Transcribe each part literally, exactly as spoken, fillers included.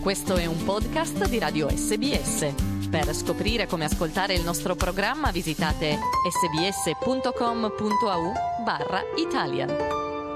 Questo è un podcast di Radio S B S. Per scoprire come ascoltare il nostro programma visitate sbs.com.au barra Italian.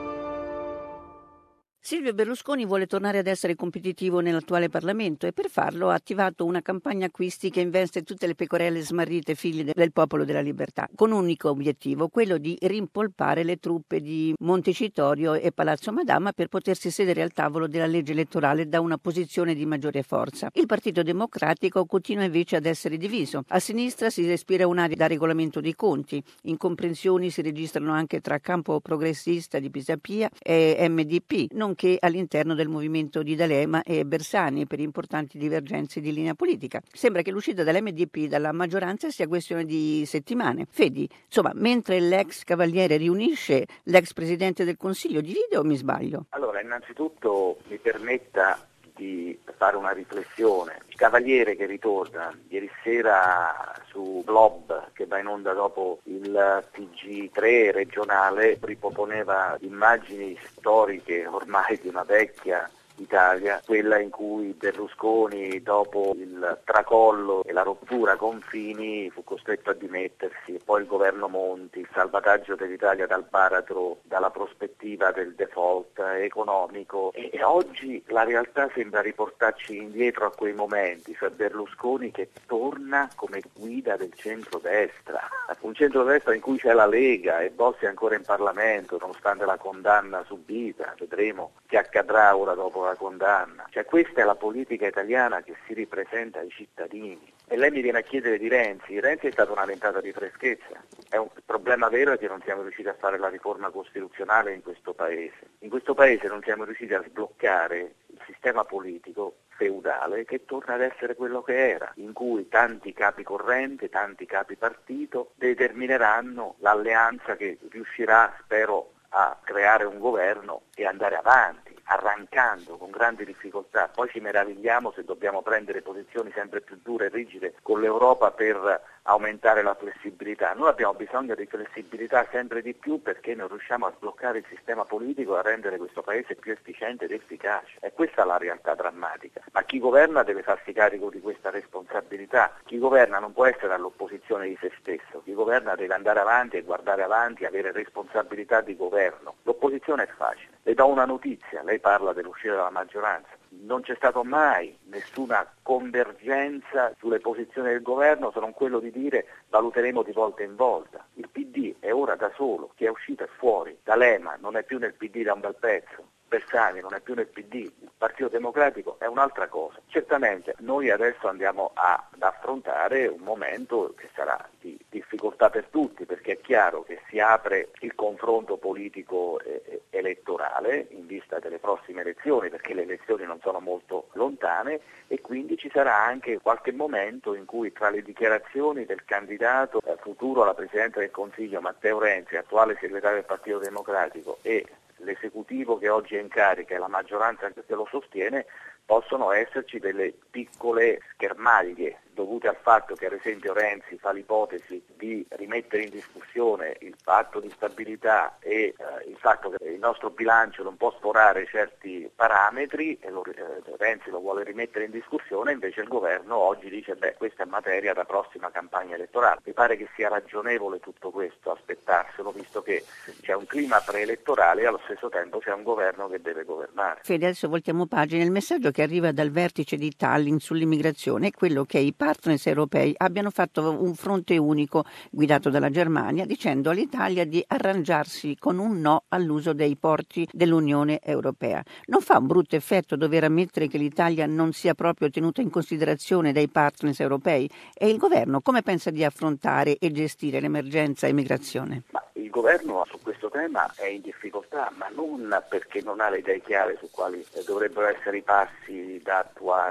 Silvio Berlusconi vuole tornare ad essere competitivo nell'attuale Parlamento e per farlo ha attivato una campagna acquisti che investe tutte le pecorelle smarrite figlie del Popolo della Libertà, con un unico obiettivo, quello di rimpolpare le truppe di Montecitorio e Palazzo Madama per potersi sedere al tavolo della legge elettorale da una posizione di maggiore forza. Il Partito Democratico continua invece ad essere diviso. A sinistra si respira un'aria da regolamento dei conti, incomprensioni si registrano anche tra campo progressista di Pisapia e M D P, nonché all'interno del movimento di D'Alema e Bersani per importanti divergenze di linea politica. Sembra che l'uscita dell'M D P dalla maggioranza sia questione di settimane. Fedi, insomma, mentre l'ex cavaliere riunisce, l'ex presidente del Consiglio divide o mi sbaglio? Allora, innanzitutto mi permetta di fare una riflessione. Il Cavaliere che ritorna ieri sera su Blob, che va in onda dopo il T G tre regionale, riproponeva immagini storiche ormai di una vecchia Italia, quella in cui Berlusconi dopo il tracollo e la rottura con Fini fu costretto a dimettersi, e poi il governo Monti, il salvataggio dell'Italia dal baratro, dalla prospettiva del default economico, e, e oggi la realtà sembra riportarci indietro a quei momenti, cioè Berlusconi che torna come guida del centrodestra, un centrodestra in cui c'è la Lega e Bossi è ancora in Parlamento nonostante la condanna subita, vedremo che accadrà ora dopo la condanna. Cioè questa è la politica italiana che si ripresenta ai cittadini. E lei mi viene a chiedere di Renzi. Renzi è stata una ventata di freschezza. È un problema vero è che non siamo riusciti a fare la riforma costituzionale in questo paese. In questo paese non siamo riusciti a sbloccare il sistema politico feudale che torna ad essere quello che era, in cui tanti capi corrente, tanti capi partito determineranno l'alleanza che riuscirà, spero, a creare un governo e andare avanti, arrancando con grandi difficoltà. Poi ci meravigliamo se dobbiamo prendere posizioni sempre più dure e rigide con l'Europa per aumentare la flessibilità. Noi abbiamo bisogno di flessibilità sempre di più perché non riusciamo a sbloccare il sistema politico e a rendere questo paese più efficiente ed efficace. E questa è la realtà drammatica. Ma chi governa deve farsi carico di questa responsabilità. Chi governa non può essere all'opposizione di se stesso. Chi governa deve andare avanti e guardare avanti, avere responsabilità di governo. L'opposizione è facile. Le do una notizia, lei parla dell'uscita della maggioranza. Non c'è stato mai nessuna convergenza sulle posizioni del governo se non quello di dire valuteremo di volta in volta. Il P D è ora da solo, chi è uscito è fuori. D'Alema non è più nel P D da un bel pezzo. Bersani non è più nel P D, il Partito Democratico è un'altra cosa. Certamente noi adesso andiamo a, ad affrontare un momento che sarà di difficoltà per tutti, perché è chiaro che si apre il confronto politico eh, elettorale in vista delle prossime elezioni, perché le elezioni non sono molto lontane, e quindi ci sarà anche qualche momento in cui tra le dichiarazioni del candidato eh, futuro alla Presidenza del Consiglio Matteo Renzi, attuale segretario del Partito Democratico, e l'esecutivo che oggi è in carica e la maggioranza che lo sostiene, possono esserci delle piccole schermaglie dovute al fatto che ad esempio Renzi fa l'ipotesi di rimettere in discussione il patto di stabilità e eh, il fatto che il nostro bilancio non può sforare certi parametri, e lo, eh, Renzi lo vuole rimettere in discussione, invece il governo oggi dice beh, questa è materia da prossima campagna elettorale. Mi pare che sia ragionevole tutto questo, aspettarselo, visto che c'è un clima preelettorale e allo stesso tempo c'è un governo che deve governare. Fede, adesso voltiamo pagina. Il messaggio che arriva dal vertice di Tallinn sull'immigrazione è quello che i partners europei abbiano fatto un fronte unico guidato dalla Germania, dicendo all'Italia di arrangiarsi con un no all'uso dei porti dell'Unione Europea. Non fa un brutto effetto dover ammettere che l'Italia non sia proprio tenuta in considerazione dai partners europei? E il governo come pensa di affrontare e gestire l'emergenza immigrazione? Ma il governo su questo tema è in difficoltà, ma non perché non ha le idee chiare su quali dovrebbero essere i passi da attuare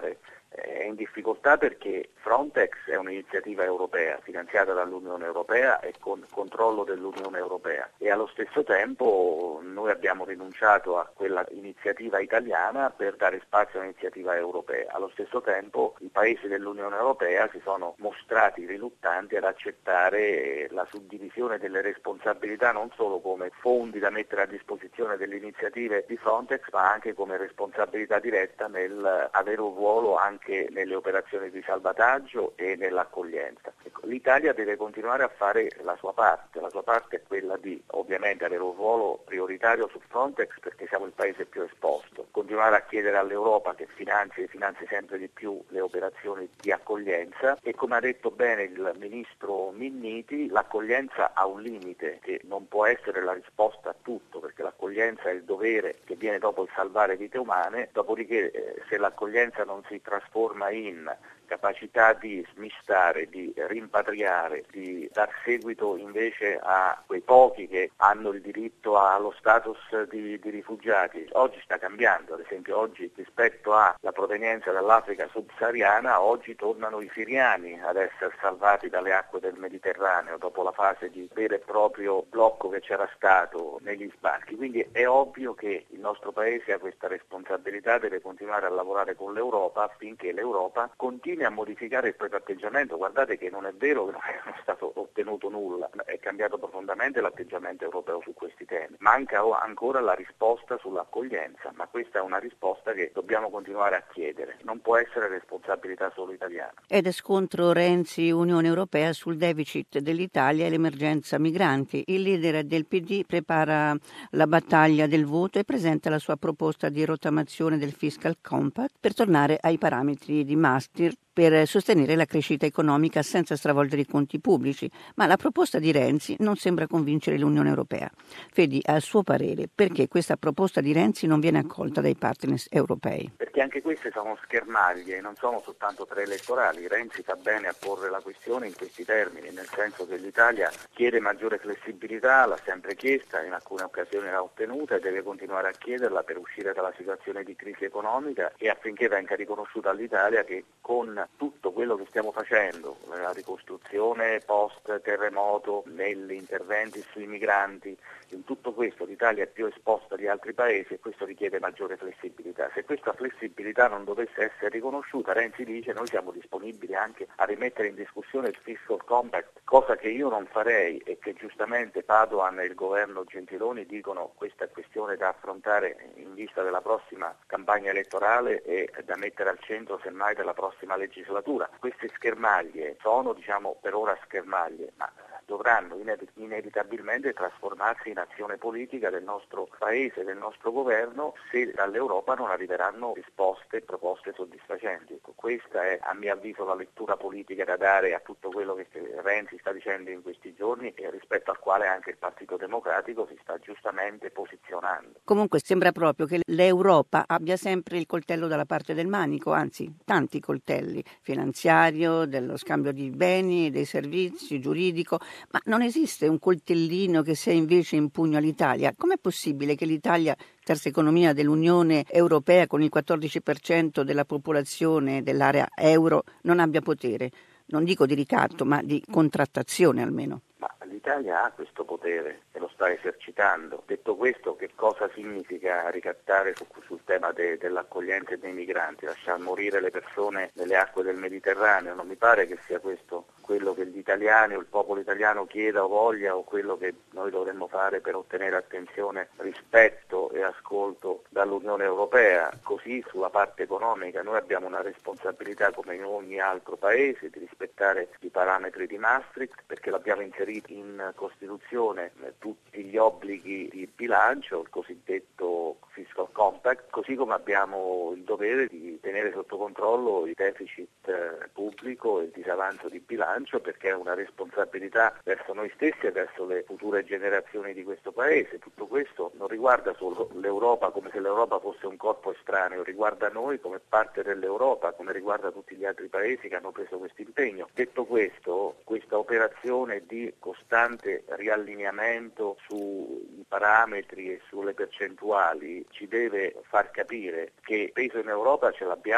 è in difficoltà perché Frontex è un'iniziativa europea, finanziata dall'Unione Europea e con controllo dell'Unione Europea, e allo stesso tempo noi abbiamo rinunciato a quella iniziativa italiana per dare spazio a un'iniziativa europea. Allo stesso tempo i paesi dell'Unione Europea si sono mostrati riluttanti ad accettare la suddivisione delle responsabilità non solo come fondi da mettere a disposizione delle iniziative di Frontex, ma anche come responsabilità diretta nel avere un ruolo anche nelle operazioni di salvataggio e nell'accoglienza. Ecco, l'Italia deve continuare a fare la sua parte, la sua parte è quella di ovviamente avere un ruolo prioritario su Frontex perché siamo il paese più esposto, continuare a chiedere all'Europa che finanzi e finanzi sempre di più le operazioni di accoglienza e, come ha detto bene il ministro Minniti, l'accoglienza ha un limite che non può essere la risposta a tutto, perché l'accoglienza è il dovere che viene dopo il salvare vite umane, dopodiché eh, se l'accoglienza non si trasforma in capacità di smistare, di rimpatriare, di dar seguito invece a quei pochi che hanno il diritto allo status di, di rifugiati. Oggi sta cambiando, ad esempio oggi rispetto alla provenienza dall'Africa subsahariana, oggi tornano i siriani ad essere salvati dalle acque del Mediterraneo dopo la fase di vero e proprio blocco che c'era stato negli sbarchi. Quindi è ovvio che il nostro Paese ha questa responsabilità, deve continuare a lavorare con l'Europa affinché l'Europa continui a modificare il proprio atteggiamento. Guardate che non è vero che non è stato ottenuto nulla, è cambiato profondamente l'atteggiamento europeo su questi temi. Manca ancora la risposta sull'accoglienza, ma questa è una risposta che dobbiamo continuare a chiedere. Non può essere responsabilità solo italiana. Ed è scontro Renzi-Unione Europea sul deficit dell'Italia e l'emergenza migranti. Il leader del P D prepara la battaglia del voto e presenta la sua proposta di rottamazione del Fiscal Compact per tornare ai parametri di Maastricht per sostenere la crescita economica senza stravolgere i conti pubblici, ma la proposta di Renzi non sembra convincere l'Unione Europea. Fedi, a suo parere, perché questa proposta di Renzi non viene accolta dai partner europei? Perché anche queste sono schermaglie, non sono soltanto preelettorali. Renzi fa bene a porre la questione in questi termini, nel senso che l'Italia chiede maggiore flessibilità, l'ha sempre chiesta, in alcune occasioni l'ha ottenuta e deve continuare a chiederla per uscire dalla situazione di crisi economica e affinché venga riconosciuta all'Italia che con tutto quello che stiamo facendo, la ricostruzione post terremoto, negli interventi sui migranti, in tutto questo l'Italia è più esposta di altri paesi e questo richiede maggiore flessibilità. Se questa flessibilità non dovesse essere riconosciuta, Renzi dice noi siamo disponibili anche a rimettere in discussione il Fiscal Compact, cosa che io non farei e che giustamente Padoan e il governo Gentiloni dicono questa è questione da affrontare in vista della prossima campagna elettorale e da mettere al centro semmai della prossima legislatura. Queste schermaglie sono diciamo per ora schermaglie, ma dovranno inevitabilmente trasformarsi in azione politica del nostro Paese, del nostro governo, se dall'Europa non arriveranno risposte e proposte soddisfacenti. Ecco, questa è a mio avviso la lettura politica da dare a tutto quello che Renzi sta dicendo in questi giorni e rispetto al quale anche il Partito Democratico si sta giustamente posizionando. Comunque sembra proprio che l'Europa abbia sempre il coltello dalla parte del manico, anzi tanti coltelli, finanziario, dello scambio di beni, dei servizi, giuridico. Ma non esiste un coltellino che sia invece in pugno all'Italia? Com'è possibile che l'Italia, terza economia dell'Unione Europea con il quattordici per cento della popolazione dell'area euro, non abbia potere? Non dico di ricatto, ma di contrattazione almeno. Ma l'Italia ha questo potere e lo sta esercitando. Detto questo, che cosa significa ricattare su, sul tema de, dell'accoglienza e dei migranti? Lasciar morire le persone nelle acque del Mediterraneo? Non mi pare che sia questo quello che gli italiani o il popolo italiano chieda o voglia o quello che noi dovremmo fare per ottenere attenzione, rispetto e ascolto dall'Unione Europea. Così sulla parte economica noi abbiamo una responsabilità come in ogni altro paese di rispettare i parametri di Maastricht perché l'abbiamo inserito in Costituzione tutti gli obblighi di bilancio, il cosiddetto Fiscal Compact, così come abbiamo il dovere di tenere sotto controllo il deficit pubblico e il disavanzo di bilancio perché è una responsabilità verso noi stessi e verso le future generazioni di questo Paese. Tutto questo non riguarda solo l'Europa come se l'Europa fosse un corpo estraneo, riguarda noi come parte dell'Europa, come riguarda tutti gli altri paesi che hanno preso questo impegno. Detto questo, questa operazione di costante riallineamento sui parametri e sulle percentuali ci deve far capire che peso in Europa ce l'abbiamo nella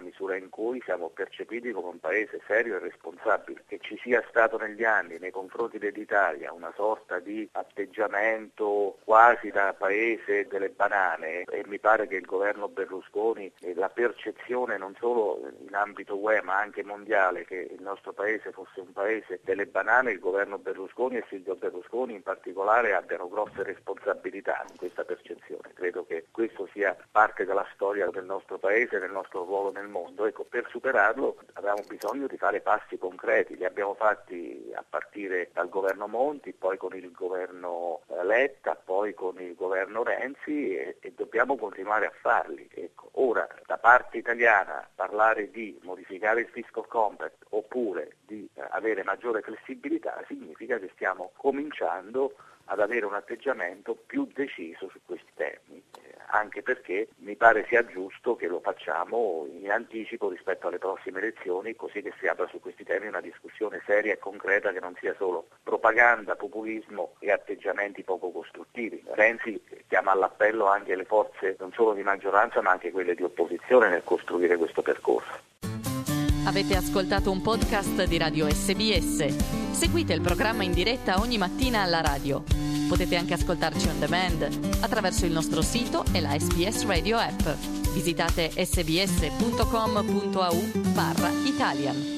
misura in cui siamo percepiti come un paese serio e responsabile. Che ci sia stato negli anni nei confronti dell'Italia una sorta di atteggiamento quasi da paese delle banane, e mi pare che il governo Berlusconi e la percezione non solo in ambito U E ma anche mondiale che il nostro paese fosse un paese delle banane, il governo Berlusconi e Silvio Berlusconi in particolare abbiano grosse responsabilità in questa percezione. Credo che questo sia parte della storia del nostro paese e del nostro ruolo nel mondo. Ecco, per superarlo abbiamo bisogno di fare passi concreti, li abbiamo fatti a partire dal governo Monti, poi con il governo Letta, poi con il governo Renzi e, e dobbiamo continuare a farli. Ecco, ora da parte italiana parlare di modificare il fiscal compact oppure di eh, avere maggiore flessibilità significa che stiamo cominciando ad avere un atteggiamento più deciso su questi temi, eh, anche perché mi pare sia giusto che lo facciamo in anticipo rispetto alle prossime elezioni, così che si apra su questi temi una discussione seria e concreta che non sia solo propaganda, populismo e atteggiamenti poco costruttivi. Renzi chiama all'appello anche le forze non solo di maggioranza ma anche quelle di opposizione nel costruire questo percorso. Avete ascoltato un podcast di Radio S B S. Seguite il programma in diretta ogni mattina alla radio. Potete anche ascoltarci on demand attraverso il nostro sito e la S B S Radio app. Visitate sbs punto com punto a u barra Italian.